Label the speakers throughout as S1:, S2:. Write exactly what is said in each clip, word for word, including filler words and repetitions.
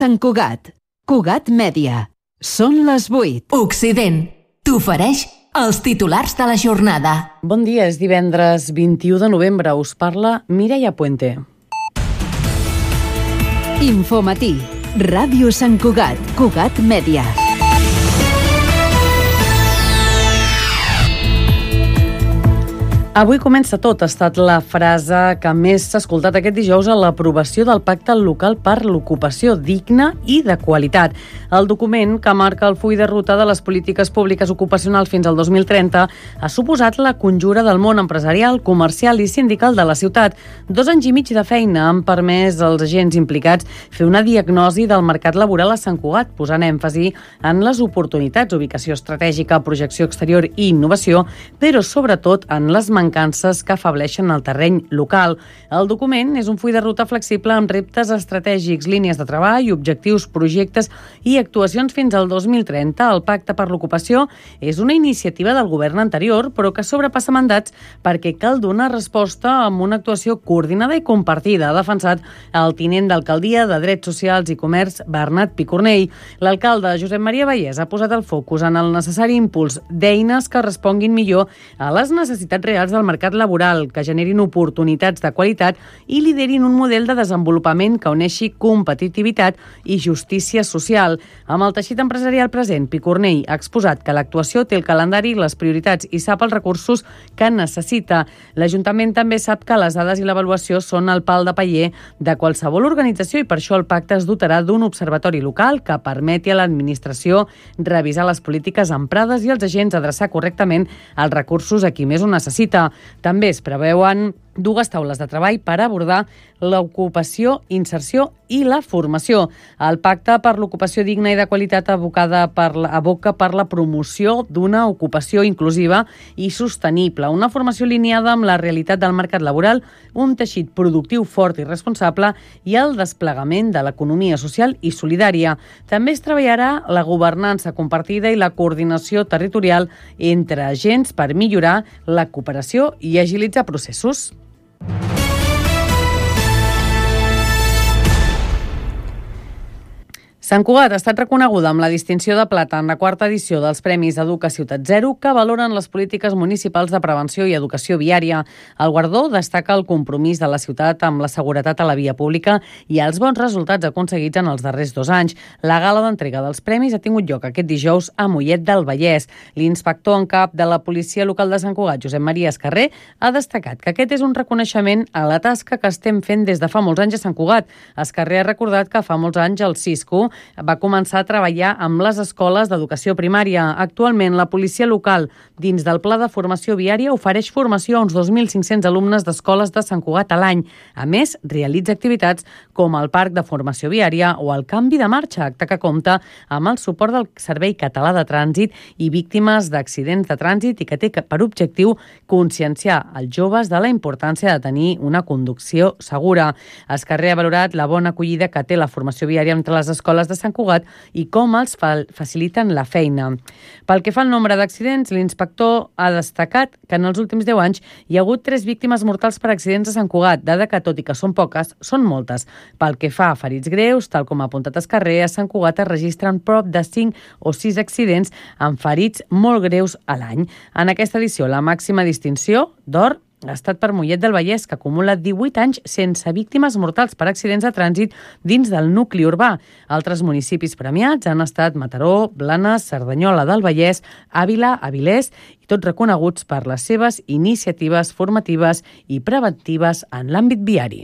S1: Sant Cugat. Cugat Mèdia. Són les vuit.
S2: Occident t'ofereix els titulars de la jornada.
S3: Bon dia, és divendres vint-i-u de novembre. Us parla Mireia Puente.
S1: Infomatí. Ràdio Sant Cugat. Cugat Mèdia.
S3: Avui comença tot. Ha estat la frase que més s'ha escoltat aquest dijous a l'aprovació del Pacte Local per l'Ocupació Digna i de Qualitat. El document, que marca el full de ruta de les polítiques públiques ocupacionals fins al dos mil trenta, ha suposat la conjura del món empresarial, comercial i sindical de la ciutat. Dos anys i mig de feina han permès als agents implicats fer una diagnosi del mercat laboral a Sant Cugat, posant èmfasi en les oportunitats, ubicació estratègica, projecció exterior i innovació, però sobretot en les mancances mancances que afableixen el terreny local. El document és un full de ruta flexible amb reptes estratègics, línies de treball, objectius, projectes i actuacions fins al dos mil trenta. El Pacte per l'Ocupació és una iniciativa del govern anterior, però que sobrepassa mandats perquè cal donar resposta amb una actuació coordinada i compartida, ha defensat el tinent d'alcaldia de Drets Socials i Comerç, Bernat Picornell. L'alcalde Josep Maria Vallès ha posat el focus en el necessari impuls d'eines que responguin millor a les necessitats reals del mercat laboral, que generin oportunitats de qualitat i liderin un model de desenvolupament que uneixi competitivitat i justícia social. Amb el teixit empresarial present, Picornell ha exposat que l'actuació té el calendari, les prioritats i sap els recursos que necessita. L'Ajuntament també sap que les dades i l'avaluació són el pal de paller de qualsevol organització i per això el pacte es dotarà d'un observatori local que permeti a l'administració revisar les polítiques emprades i els agents adreçar correctament els recursos a qui més ho necessita. També es preveuen dues taules de treball per abordar l'ocupació, inserció i la formació. El Pacte per l'Ocupació Digna i de Qualitat abocada per la, aboca per la promoció d'una ocupació inclusiva i sostenible, una formació alineada amb la realitat del mercat laboral, un teixit productiu fort i responsable i el desplegament de l'economia social i solidària. També es treballarà la governança compartida i la coordinació territorial entre agents per millorar la cooperació i agilitzar processos. Sant Cugat ha estat reconeguda amb la distinció de plata en la quarta edició dels Premis Educa Ciutat Zero que valoren les polítiques municipals de prevenció i educació viària. El guardó destaca el compromís de la ciutat amb la seguretat a la via pública i els bons resultats aconseguits en els darrers dos anys. La gala d'entrega dels premis ha tingut lloc aquest dijous a Mollet del Vallès. L'inspector en cap de la policia local de Sant Cugat, Josep Maria Escarrer, ha destacat que aquest és un reconeixement a la tasca que estem fent des de fa molts anys a Sant Cugat. Escarrer ha recordat que fa molts anys el Cisco va començar a treballar amb les escoles d'educació primària. Actualment, la policia local, dins del Pla de Formació Viària, ofereix formació a uns dos mil cinc-cents alumnes d'escoles de Sant Cugat a l'any. A més, realitza activitats com el Parc de Formació Viària o el Canvi de Marxa, acte que compta amb el suport del Servei Català de Trànsit i víctimes d'accidents de trànsit i que té per objectiu conscienciar els joves de la importància de tenir una conducció segura. Escarrer ha valorat la bona acollida que té la formació viària entre les escoles de Sant Cugat i com els fa- faciliten la feina. Pel que fa al nombre d'accidents, l'inspector ha destacat que en els últims deu anys hi ha hagut tres víctimes mortals per accidents a Sant Cugat, dada que, tot i que són poques, són moltes. Pel que fa a ferits greus, tal com ha apuntat Escarrer, a Sant Cugat es registren prop de cinc o sis accidents amb ferits molt greus a l'any. En aquesta edició, la màxima distinció d'or ha estat per Mollet del Vallès, que acumula divuit anys sense víctimes mortals per accidents de trànsit dins del nucli urbà. Altres municipis premiats han estat Mataró, Blanes, Cerdanyola del Vallès, Àvila, Avilés, i tots reconeguts per les seves iniciatives formatives i preventives en l'àmbit viari.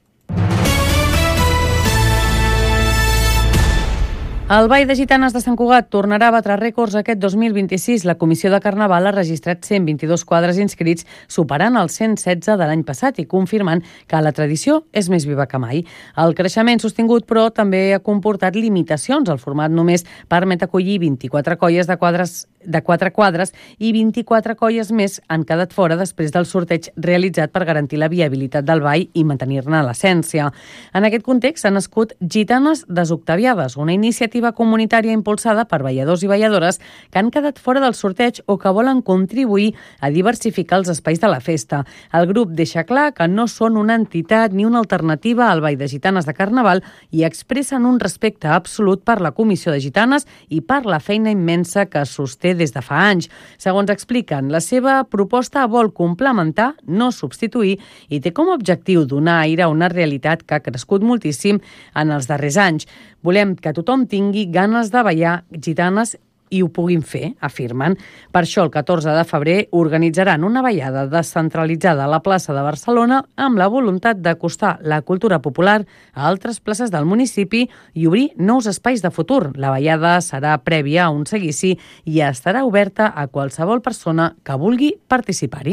S3: El Ball de Gitanes de Sant Cugat tornarà a batre rècords aquest dos mil vint-i-sis. La Comissió de Carnaval ha registrat cent vint-i-dos quadres inscrits, superant els cent setze de l'any passat i confirmant que la tradició és més viva que mai. El creixement sostingut, però, també ha comportat limitacions. El format només permet acollir vint-i-quatre colles de quadres de quatre quadres i vint-i-quatre colles més han quedat fora després del sorteig realitzat per garantir la viabilitat del ball i mantenir-ne l'essència. En aquest context s'ha nascut Gitanes Desoctaviades, una iniciativa comunitària impulsada per balladors i balladores que han quedat fora del sorteig o que volen contribuir a diversificar els espais de la festa. El grup deixa clar que no són una entitat ni una alternativa al ball de gitanes de Carnaval i expressen un respecte absolut per la Comissió de Gitanes i per la feina immensa que sosté des de fa anys. Segons expliquen, la seva proposta vol complementar, no substituir, i té com a objectiu donar aire a una realitat que ha crescut moltíssim en els darrers anys. Volem que tothom tingui ganes de ballar gitanes i ho puguin fer, afirmen. Per això, el catorze de febrer organitzaran una ballada descentralitzada a la plaça de Barcelona amb la voluntat d'acostar la cultura popular a altres places del municipi i obrir nous espais de futur. La ballada serà prèvia a un seguici i estarà oberta a qualsevol persona que vulgui participar-hi.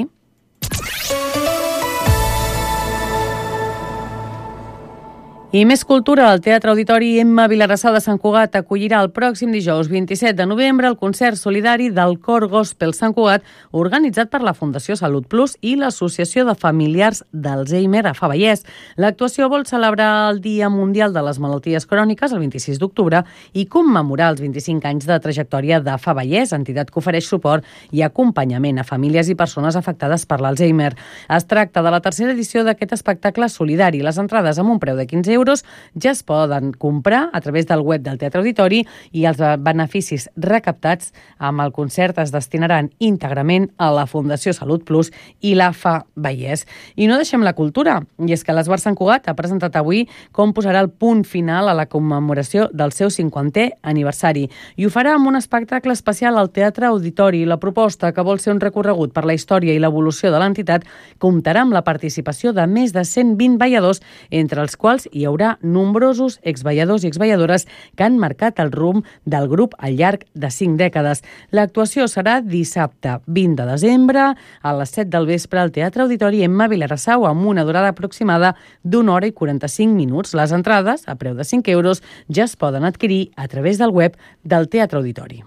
S3: I més cultura. El Teatre Auditori Emma Vilagrassa de Sant Cugat acollirà el pròxim dijous vint-i-set de novembre el concert solidari del Cor Gospel Sant Cugat, organitzat per la Fundació Salut Plus i l'Associació de Familiars d'Alzheimer a Favallès. L'actuació vol celebrar el Dia Mundial de les Malalties Cròniques el vint-i-sis d'octubre i commemorar els vint-i-cinc anys de trajectòria de Favallès, entitat que ofereix suport i acompanyament a famílies i persones afectades per l'Alzheimer. Es tracta de la tercera edició d'aquest espectacle solidari. Les entrades amb un preu de quinze euros ja es poden comprar a través del web del Teatre Auditori i els beneficis recaptats amb el concert es destinaran íntegrament a la Fundació Salut Plus i l'A F A Vallès. I no deixem la cultura, i és que l'Esbar Sant Cugat ha presentat avui com posarà el punt final a la commemoració del seu cinquantè aniversari i ho farà amb un espectacle especial al Teatre Auditori. La proposta, que vol ser un recorregut per la història i l'evolució de l'entitat, comptarà amb la participació de més de cent vint balladors, entre els quals hi haurà nombrosos exballadors i exballadores que han marcat el rumb del grup al llarg de cinc dècades. L'actuació serà dissabte vint de desembre a les set del vespre al Teatre Auditori Emma Vilagrassa amb una durada aproximada d'una hora i quaranta-cinc minuts. Les entrades, a preu de cinc euros, ja es poden adquirir a través del web del Teatre Auditori.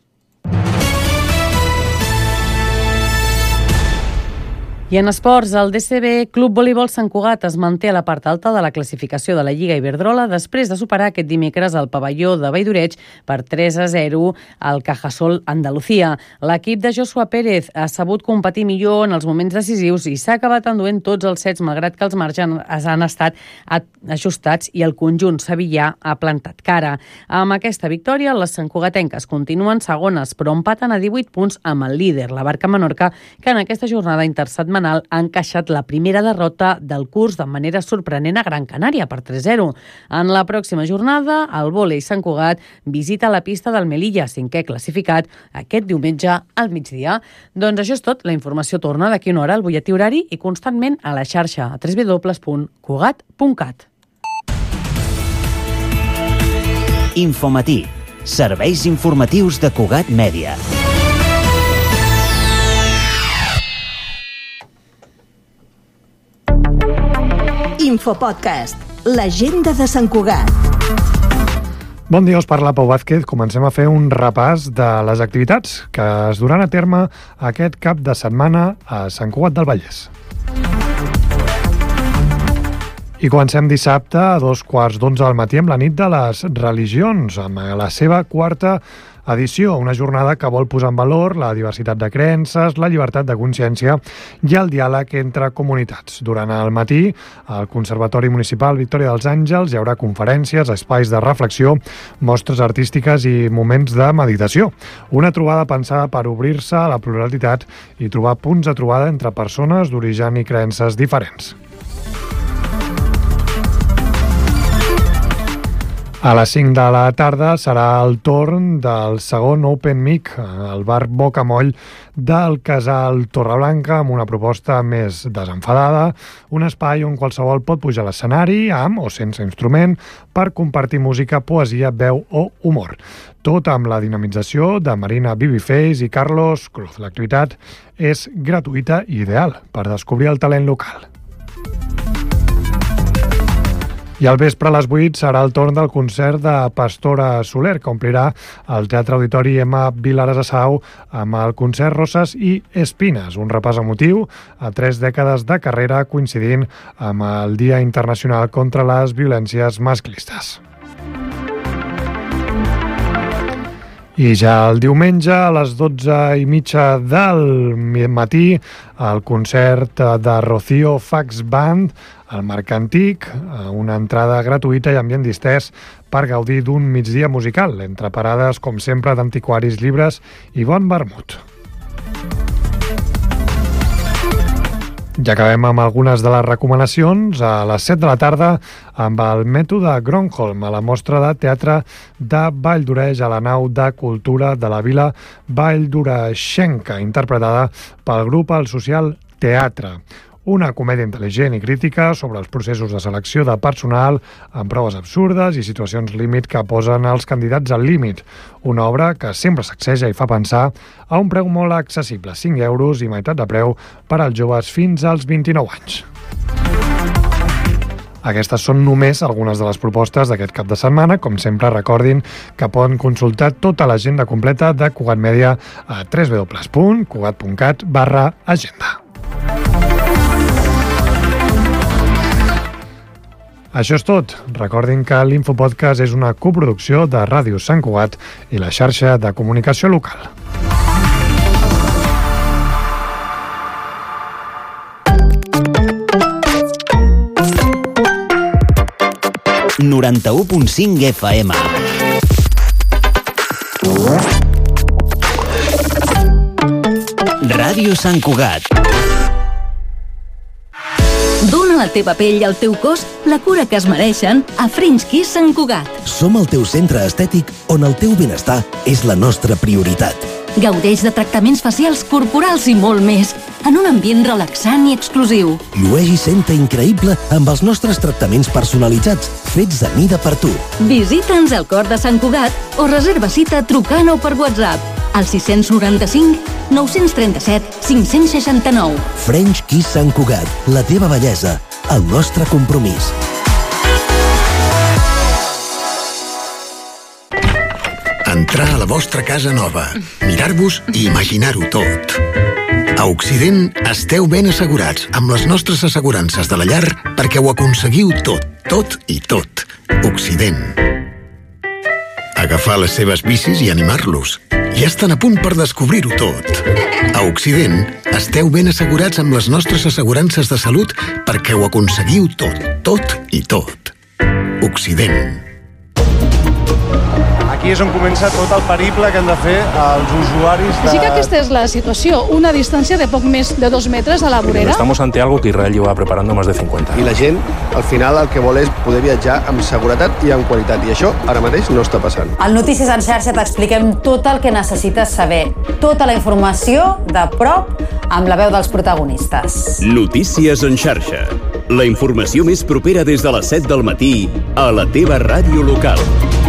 S3: I en esports, el D C B Club Voleibol Sant Cugat es manté a la part alta de la classificació de la Lliga Iberdrola després de superar aquest dimecres el pavelló de Valldoreig per tres a zero al Cajasol Andalucía. L'equip de Joshua Pérez ha sabut competir millor en els moments decisius i s'ha acabat enduent tots els sets, malgrat que els marges han estat ajustats i el conjunt sevillà ha plantat cara. Amb aquesta victòria, les santcugatenques continuen segones, però empaten a divuit punts amb el líder, la Barca Menorca, que en aquesta jornada intersetmanal ha encaixat la primera derrota del curs de manera sorprenent a Gran Canària per tres a zero. En la pròxima jornada, el vòlei Sant Cugat visita la pista del Melilla, cinquè classificat, aquest diumenge al migdia. Doncs això és tot. La informació torna d'aquí una hora al butlletí horari i constantment a la xarxa a w w w punt cugat punt cat.
S4: Infomatí. Serveis informatius de Cugat Mèdia.
S1: Infopodcast, l'agenda de Sant Cugat.
S5: Bon dia, us parla Pau Vázquez. Comencem a fer un repàs de les activitats que es duran a terme aquest cap de setmana a Sant Cugat del Vallès. I comencem dissabte a dos quarts d'onze del matí amb la nit de les religions, amb la seva quarta edició, una jornada que vol posar en valor la diversitat de creences, la llibertat de consciència i el diàleg entre comunitats. Durant el matí, al Conservatori Municipal Victòria dels Àngels hi haurà conferències, espais de reflexió, mostres artístiques i moments de meditació. Una trobada pensada per obrir-se a la pluralitat i trobar punts de trobada entre persones d'origen i creences diferents. A les cinc de la tarda serà el torn del segon Open Mic al bar Bocamoll del Casal Torreblanca, amb una proposta més desenfadada, un espai on qualsevol pot pujar a l'escenari amb o sense instrument per compartir música, poesia, veu o humor. Tot amb la dinamització de Marina Bibiface i Carlos Cruz. L'activitat és gratuïta i ideal per descobrir el talent local. I al vespre a les vuit serà el torn del concert de Pastora Soler, que omplirà el Teatre Auditori M. Vilares a Sau amb el concert Roses i Espines, un repàs emotiu a tres dècades de carrera coincidint amb el Dia Internacional contra les Violències Masclistes. I ja el diumenge a les dotze i mitja del matí el concert de Rocío Fax Band al Marc Antic, una entrada gratuïta i ambient distès per gaudir d'un migdia musical, entre parades, com sempre, d'antiquaris, llibres i bon vermut. Ja acabem amb algunes de les recomanacions. A les set de la tarda amb el mètode Gronholm a la mostra de teatre de Valldoreix a la nau de cultura de la vila valldoreixenca, interpretada pel grup El Social Teatre. Una comèdia intel·ligent i crítica sobre els processos de selecció de personal amb proves absurdes i situacions límit que posen els candidats al límit. Una obra que sempre sacseja i fa pensar a un preu molt accessible, cinc euros i meitat de preu per als joves fins als vint-i-nou anys. Aquestes són només algunes de les propostes d'aquest cap de setmana. Com sempre, recordin que poden consultar tota l'agenda completa de Cugat Mèdia a w w w punt cugat punt cat barra agenda. Això és tot. Recordin que l'Infopodcast és una coproducció de Ràdio Sant Cugat i la xarxa de comunicació local.
S4: noranta-u punt cinc F M. Ràdio Sant Cugat.
S2: Dóna a la teva pell i al teu cos la cura que es mereixen a French Kiss Sant Cugat.
S6: Som el teu centre estètic on el teu benestar és la nostra prioritat.
S2: Gaudeix de tractaments facials, corporals i molt més, en un ambient relaxant i exclusiu.
S6: Llueix i senta increïble amb els nostres tractaments personalitzats, fets a mida per tu.
S2: Visita'ns al cor de Sant Cugat o reserva cita trucant o per WhatsApp al sis noranta-cinc nou trenta-set cinc seixanta-nou.
S6: French Kiss Sant Cugat, la teva bellesa, el nostre compromís.
S7: Entrar a la vostra casa nova, mirar-vos i imaginar-ho tot. A Occident esteu ben assegurats amb les nostres assegurances de la llar perquè ho aconseguiu tot, tot i tot. Occident. Agafar les seves bicis i animar-los. Ja estan a punt per descobrir-ho tot. A Occident esteu ben assegurats amb les nostres assegurances de salut perquè ho aconseguiu tot, tot i tot. Occident.
S8: Aquí és on comença tot el periple que han de fer els usuaris de...
S9: Sí que aquesta és la situació, una distància de poc més de dos metres a la vorera.
S10: Estamos ante algo que Israel lleva preparando más de cincuenta.
S11: I la gent, al final, el que vol és poder viatjar amb seguretat i amb qualitat, i això ara mateix no està passant.
S12: Al Notícies en xarxa t'expliquem tot el que necessites saber, tota la informació de prop amb la veu dels protagonistes.
S13: Notícies en xarxa. La informació més propera des de les set del matí a la teva ràdio local.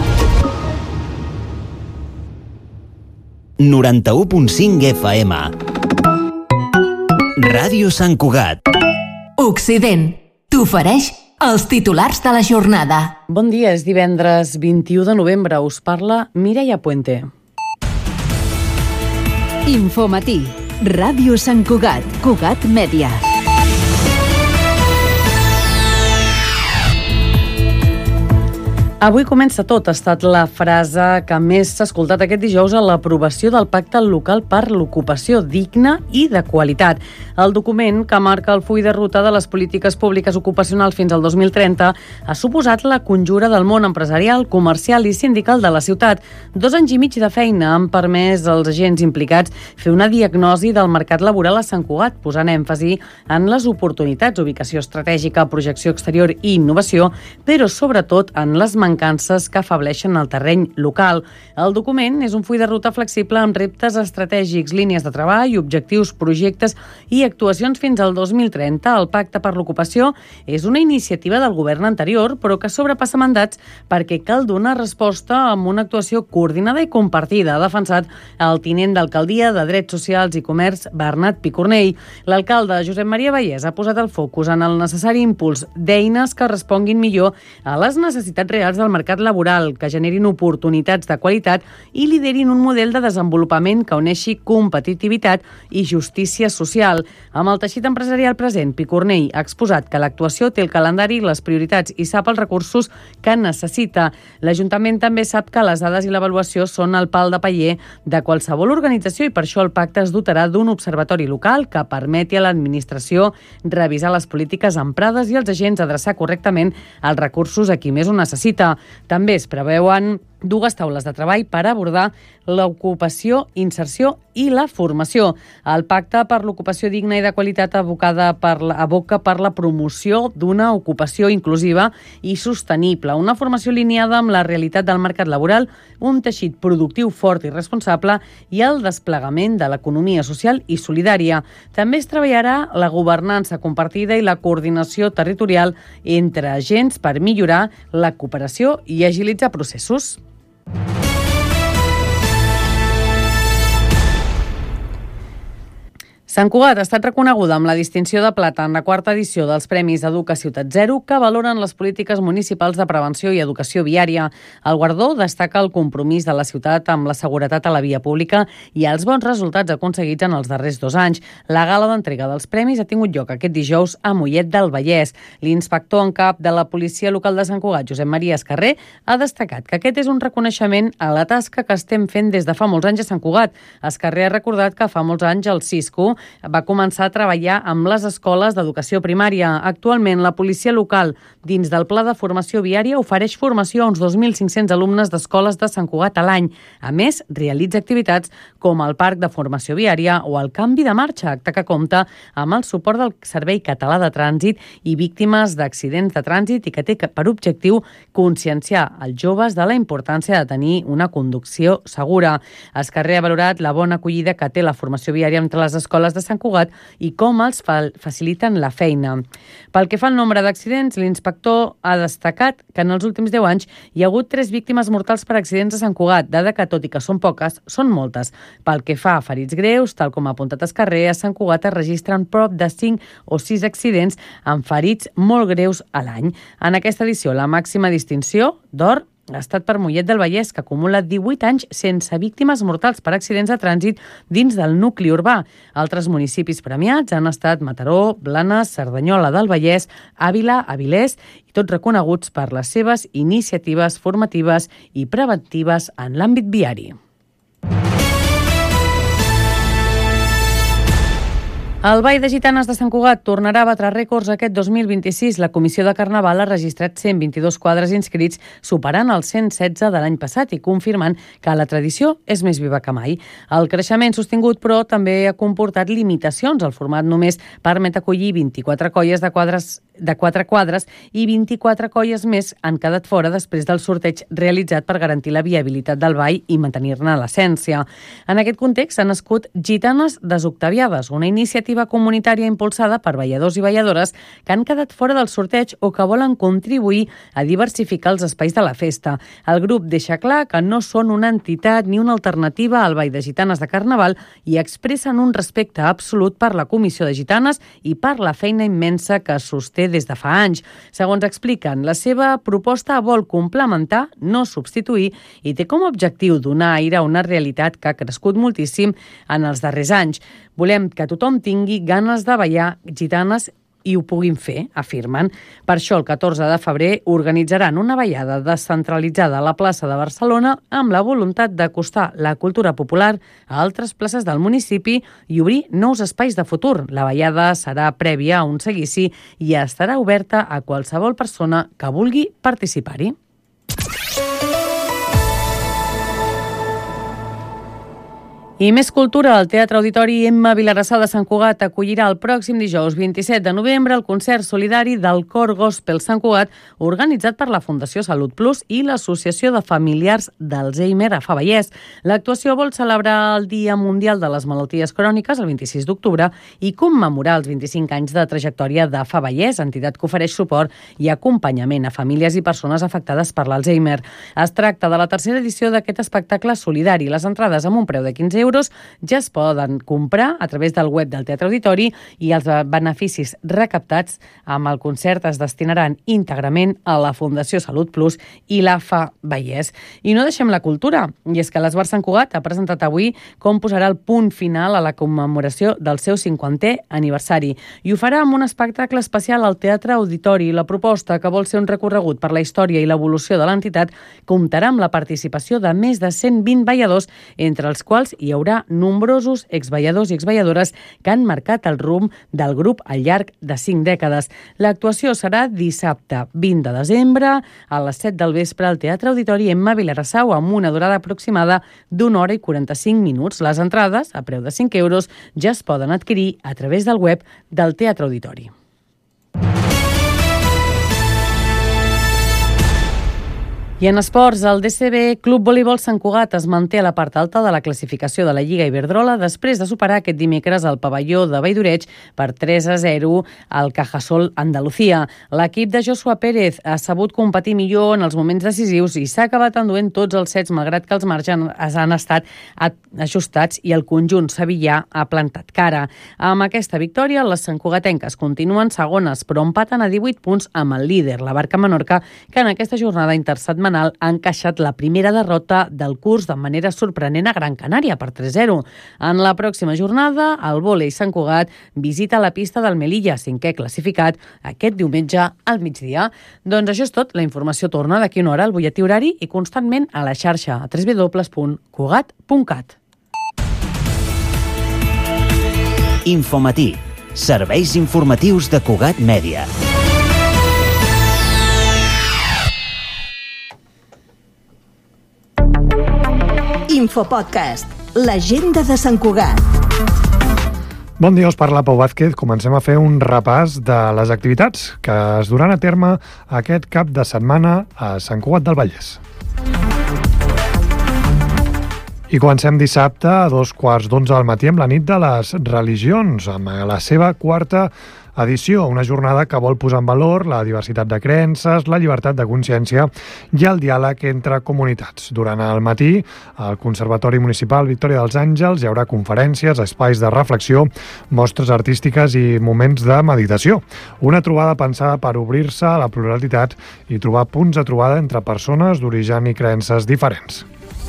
S4: noranta-u punt cinc F M. Ràdio Sant Cugat.
S2: Occident t'ofereix els titulars de la jornada.
S3: Bon dia, és divendres vint-i-u de novembre. Us parla Mireia Puente.
S1: Infomatí. Ràdio Sant Cugat. Cugat Mèdia.
S3: Avui comença tot. Ha estat la frase que més s'ha escoltat aquest dijous a l'aprovació del Pacte Local per l'Ocupació Digna i de Qualitat. El document, que marca el full de ruta de les polítiques públiques ocupacionals fins al dos mil trenta, ha suposat la conjura del món empresarial, comercial i sindical de la ciutat. Dos anys i mig de feina han permès als agents implicats fer una diagnosi del mercat laboral a Sant Cugat, posant èmfasi en les oportunitats, ubicació estratègica, projecció exterior i innovació, però sobretot en les mancances que afableixen el terreny local. El document és un full de ruta flexible amb reptes estratègics, línies de treball, objectius, projectes i actuacions fins al dos mil trenta. El Pacte per l'Ocupació és una iniciativa del govern anterior, però que sobrepassa mandats perquè cal donar resposta amb una actuació coordinada i compartida, ha defensat el tinent d'alcaldia de Drets Socials i Comerç, Bernat Picornell. L'alcalde Josep Maria Vallès ha posat el focus en el necessari impuls d'eines que responguin millor a les necessitats reals del mercat laboral, que generin oportunitats de qualitat i liderin un model de desenvolupament que uneixi competitivitat i justícia social. Amb el teixit empresarial present, Picornell ha exposat que l'actuació té el calendari, les prioritats i sap els recursos que necessita. L'Ajuntament també sap que les dades i l'avaluació són el pal de paller de qualsevol organització i per això el pacte es dotarà d'un observatori local que permeti a l'administració revisar les polítiques emprades i els agents adreçar correctament els recursos a qui més ho necessita. També es preveuen dues taules de treball per abordar l'ocupació, inserció i la formació. El Pacte per l'Ocupació Digna i de Qualitat abocada per la, aboca per la promoció d'una ocupació inclusiva i sostenible, una formació alineada amb la realitat del mercat laboral, un teixit productiu fort i responsable i el desplegament de l'economia social i solidària. També es treballarà la governança compartida i la coordinació territorial entre agents per millorar la cooperació i agilitzar processos. Sant Cugat ha estat reconeguda amb la distinció de plata en la quarta edició dels Premis Educa Ciutat Zero que valoren les polítiques municipals de prevenció i educació viària. El guardó destaca el compromís de la ciutat amb la seguretat a la via pública i els bons resultats aconseguits en els darrers dos anys. La gala d'entrega dels premis ha tingut lloc aquest dijous a Mollet del Vallès. L'inspector en cap de la policia local de Sant Cugat, Josep Maria Escarrer, ha destacat que aquest és un reconeixement a la tasca que estem fent des de fa molts anys a Sant Cugat. Escarrer ha recordat que fa molts anys el Cisco va començar a treballar amb les escoles d'educació primària. Actualment, la policia local, dins del Pla de Formació Viària, ofereix formació a uns dos mil cinc-cents alumnes d'escoles de Sant Cugat a l'any. A més, realitza activitats com el Parc de Formació Viària o el Canvi de Marxa, acte que compta amb el suport del Servei Català de Trànsit i víctimes d'accidents de trànsit i que té per objectiu conscienciar els joves de la importància de tenir una conducció segura. Escarrer ha valorat la bona acollida que té la formació viària entre les escoles de Sant Cugat i com els fa- faciliten la feina. Pel que fa al nombre d'accidents, l'inspector ha destacat que en els últims deu anys hi ha hagut tres víctimes mortals per accidents a Sant Cugat, dada que, tot i que són poques, són moltes. Pel que fa a ferits greus, tal com ha apuntat Escarrer, a Sant Cugat es registren prop de cinc o sis accidents amb ferits molt greus a l'any. En aquesta edició, la màxima distinció d'or ha estat per Mollet del Vallès, que acumula divuit anys sense víctimes mortals per accidents de trànsit dins del nucli urbà. Altres municipis premiats han estat Mataró, Blanes, Cerdanyola del Vallès, Àvila, Avilés, i tots reconeguts per les seves iniciatives formatives i preventives en l'àmbit viari. El Ball de Gitanes de Sant Cugat tornarà a batre rècords aquest dos mil vint-i-sis. La Comissió de Carnaval ha registrat cent vint-i-dos quadres inscrits, superant els cent setze de l'any passat i confirmant que la tradició és més viva que mai. El creixement sostingut, però, també ha comportat limitacions. El format només permet acollir vint-i-quatre colles de quadres de quatre quadres i vint-i-quatre colles més han quedat fora després del sorteig realitzat per garantir la viabilitat del ball i mantenir-ne l'essència. En aquest context s'han nascut Gitanes Desoctaviades, una iniciativa comunitària impulsada per balladors i balladores que han quedat fora del sorteig o que volen contribuir a diversificar els espais de la festa. El grup deixa clar que no són una entitat ni una alternativa al Ball de Gitanes de Carnaval i expressen un respecte absolut per la Comissió de Gitanes i per la feina immensa que sosté des de fa anys. Segons expliquen, la seva proposta vol complementar, no substituir, i té com a objectiu donar aire a una realitat que ha crescut moltíssim en els darrers anys. Volem que tothom tingui ganes de ballar gitanes i ho puguin fer, afirmen. Per això, el catorze de febrer organitzaran una ballada descentralitzada a la plaça de Barcelona amb la voluntat d'acostar la cultura popular a altres places del municipi i obrir nous espais de futur. La ballada serà prèvia a un seguici i estarà oberta a qualsevol persona que vulgui participar-hi. I més cultura, el Teatre Auditori Emma Vilarassau de Sant Cugat acollirà el pròxim dijous vint-i-set de novembre el concert solidari del Cor Gospel Sant Cugat, organitzat per la Fundació Salut Plus i l'Associació de Familiars d'Alzheimer a Favallès. L'actuació vol celebrar el Dia Mundial de les Malalties Cròniques el vint-i-sis d'octubre i commemorar els vint-i-cinc anys de trajectòria de Favallès, entitat que ofereix suport i acompanyament a famílies i persones afectades per l'Alzheimer. Es tracta de la tercera edició d'aquest espectacle solidari. Les entrades amb un preu de quinze euros ja es poden comprar a través del web del Teatre Auditori i els beneficis recaptats amb el concert es destinaran íntegrament a la Fundació Salut Plus i l'A F A Vallès. I no deixem la cultura, i és que l'Esbar Sant Cugat ha presentat avui com posarà el punt final a la commemoració del seu cinquantè aniversari i ho farà amb un espectacle especial al Teatre Auditori. La proposta, que vol ser un recorregut per la història i l'evolució de l'entitat, comptarà amb la participació de més de cent vint balladors, entre els quals hi haurà nombrosos exballadors i exballadores que han marcat el rumb del grup al llarg de cinc dècades. L'actuació serà dissabte vint de desembre a les set del vespre al Teatre Auditori Emma Vilarassau amb una durada aproximada d'una hora i quaranta-cinc minuts. Les entrades, a preu de cinc euros, ja es poden adquirir a través del web del Teatre Auditori. I en esports, el D C B Club Voleibol Sant Cugat es manté a la part alta de la classificació de la Lliga Iberdrola després de superar aquest dimecres el pavelló de Valldoreig per tres a zero al Cajasol Andalucía. L'equip de Joshua Pérez ha sabut competir millor en els moments decisius i s'ha acabat enduent tots els sets, malgrat que els marges han estat ajustats i el conjunt sevillà ha plantat cara. Amb aquesta victòria, les santcugatenques continuen segones, però empaten a divuit punts amb el líder, la Barca Menorca, que en aquesta jornada intersetmanal ha encaixat la primera derrota del curs de manera sorprenent a Gran Canària per tres a zero. En la pròxima jornada, el vòlei Sant Cugat visita la pista del Melilla, cinquè classificat, aquest diumenge al migdia. Doncs això és tot. La informació torna d'aquí una hora al butlletí horari i constantment a la xarxa a w w w punt cugat punt cat.
S4: Infomatí. Serveis informatius de Cugat Mèdia.
S1: Infopodcast, l'agenda de Sant Cugat.
S5: Bon dia, us parla Pau Vázquez. Comencem a fer un repàs de les activitats que es duran a terme aquest cap de setmana a Sant Cugat del Vallès. I comencem dissabte a dos quarts d'onze del matí amb la nit de les religions, amb la seva quarta edició, una jornada que vol posar en valor la diversitat de creences, la llibertat de consciència i el diàleg entre comunitats. Durant el matí, al Conservatori Municipal Victòria dels Àngels hi haurà conferències, espais de reflexió, mostres artístiques i moments de meditació. Una trobada pensada per obrir-se a la pluralitat i trobar punts de trobada entre persones d'origen i creences diferents.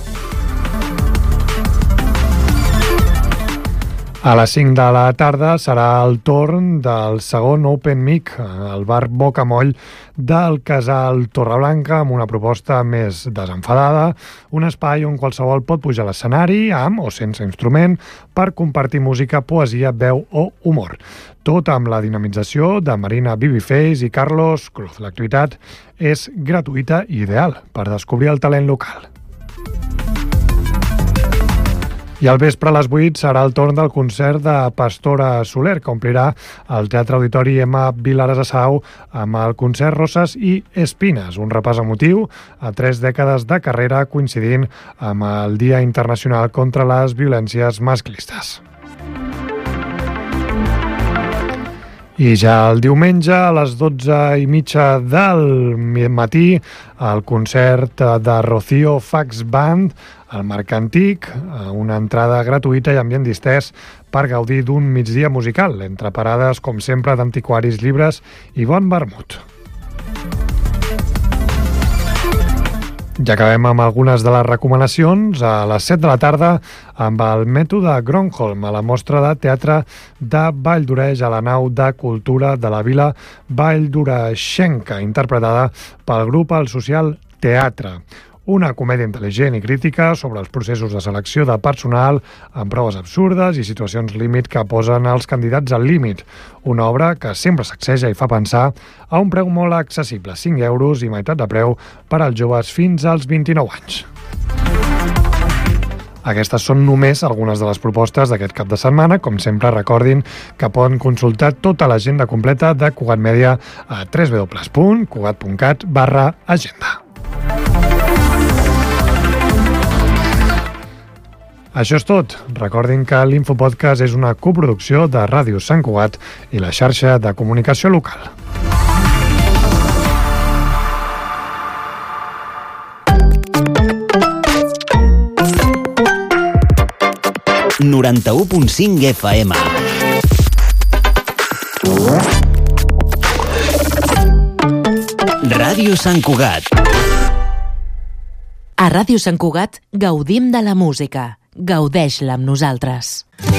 S5: A les cinc de la tarda serà el torn del segon Open Mic al bar Bocamoll del Casal Torreblanca, amb una proposta més desenfadada, un espai on qualsevol pot pujar a l'escenari amb o sense instrument per compartir música, poesia, veu o humor. Tot amb la dinamització de Marina Bibiface i Carlos Cruz. L'activitat és gratuïta i ideal per descobrir el talent local. I al vespre a les vuit serà el torn del concert de Pastora Soler, que omplirà el Teatre Auditori Emma Vilarassau amb el concert Roses i Espines, un repàs emotiu a tres dècades de carrera coincidint amb el Dia Internacional contra les Violències Masclistes. I ja el diumenge, a les dotze i mitja del matí, el concert de Rocío Fax Band al Marc Antic, una entrada gratuïta i ambient distès per gaudir d'un migdia musical, entre parades, com sempre, d'antiquaris, llibres i bon vermut. Ja acabem amb algunes de les recomanacions. A les set de la tarda, amb el mètode Gronholm, a la mostra de teatre de Valldoreix a la nau de cultura de la vila valldoreixenca, interpretada pel grup El Social Teatre. Una comèdia intel·ligent i crítica sobre els processos de selecció de personal amb proves absurdes i situacions límit que posen els candidats al límit. Una obra que sempre sacseja i fa pensar a un preu molt accessible, cinc euros i meitat de preu per als joves fins als vint-i-nou anys. Aquestes són només algunes de les propostes d'aquest cap de setmana. Com sempre, recordin que poden consultar tota l'agenda completa de Cugat Mèdia a w w w punt cugat punt cat barra agenda. Això és tot. Recordin que l'Infopodcast és una coproducció de Ràdio Sant Cugat i la xarxa de comunicació local.
S4: noranta-u punt cinc F M. Ràdio Sant Cugat.
S14: A Ràdio Sant Cugat gaudim de la música. Gaudeix-la amb nosaltres.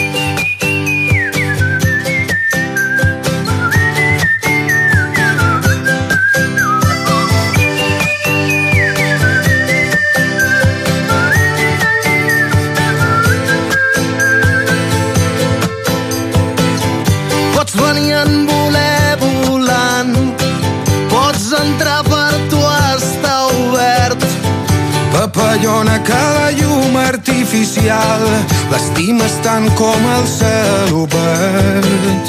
S15: Pots venir en voler volant, pots entrar per tu, està obert. Papallona, cada llum artificial, l'estimes tant com el cel obert.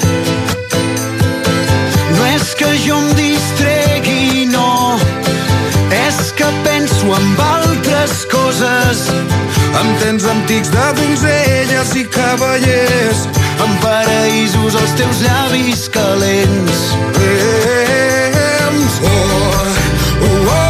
S15: No és que jo em distregui, no, és que penso en altres coses, en temps antics de donzelles i cavallers, en paraïsos als teus llavis calents. Temps, oh, oh, oh.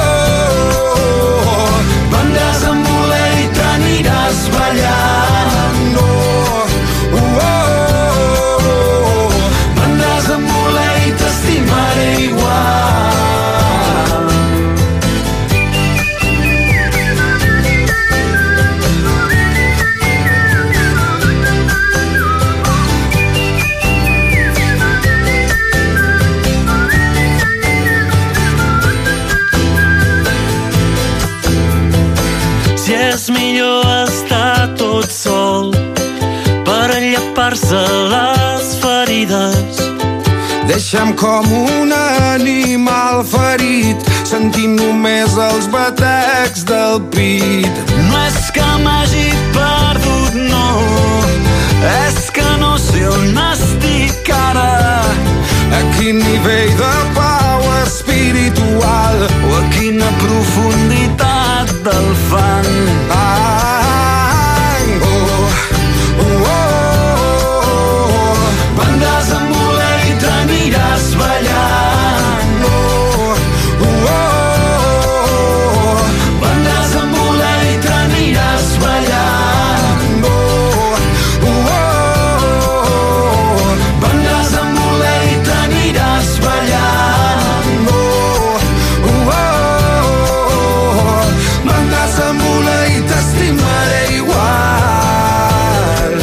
S15: Vendràs amb voler i t'aniràs ballant. Oh, oh, oh. Vendràs amb voler i t'estimaré igual. Si és millor estar tot sol per llepar-se les ferides, deixa'm com un animal ferit, sentint només els batecs del pit. No és que m'hagi perdut, no, és que no sé on estic ara, a quin nivell de pau espiritual o a quina profunditat del fang. Ah, oh, oh, oh. Vendràs amb voler i t'aniràs ballant. Oh, oh, oh. Vendràs amb voler i t'aniràs ballant. Oh, oh, oh. Vendràs amb voler i t'aniràs ballant. Oh, oh, oh. Vendràs amb voler i t'estimaré igual.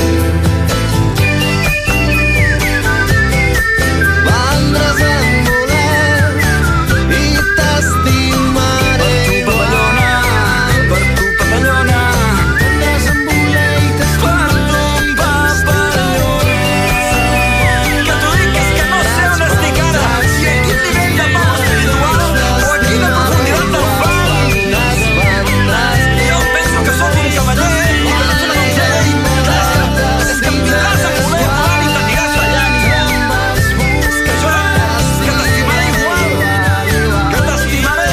S15: Vendràs amb voler i t'estimaré igual. Per tu, papallona. Vendràs amb voler i t'estimaré igual. Que t'ho dic és que no sé on estic ara, si a quin nivell de pau espiritual o a quina profunditat del fang. Jo penso que sóc un cavaller i que no soc un geni. És que em vindràs a voler volar i t'aniràs ballant. És que jo, que t'estimaré igual, que t'estimaré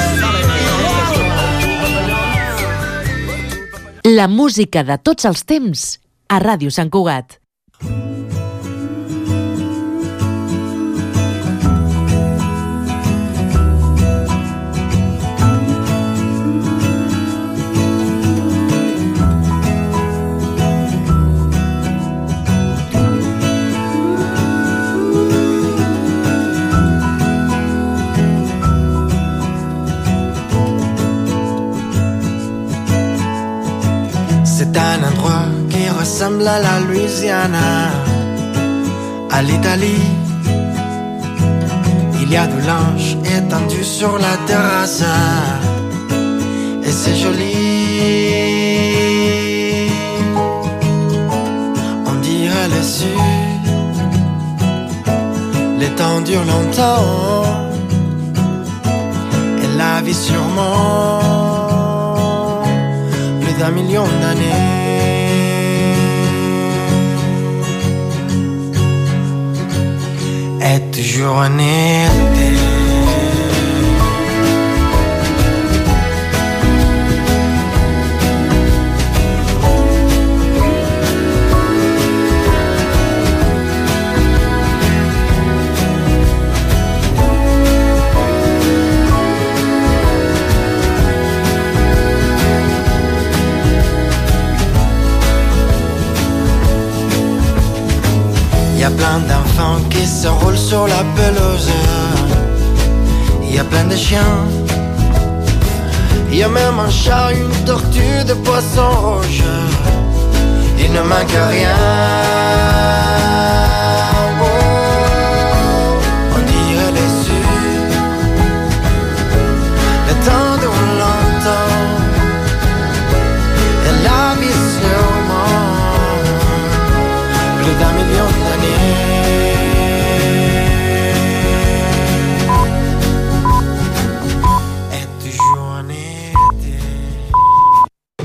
S15: igual.
S14: La música de tots els temps a Ràdio Sant Cugat.
S15: C'est un endroit qui ressemble à la Louisiana, à l'Italie. Il y a du linge étendu sur la terrasse et c'est joli. On dirait le sud, les temps durent longtemps et la vie sûrement plus d'un million d'années. est toujours un été. Y a plein d'enfants qui se roulent sur la pelouse. Y a plein de chiens. Y a même un chat, une tortue, des poissons rouges. Il ne manque rien.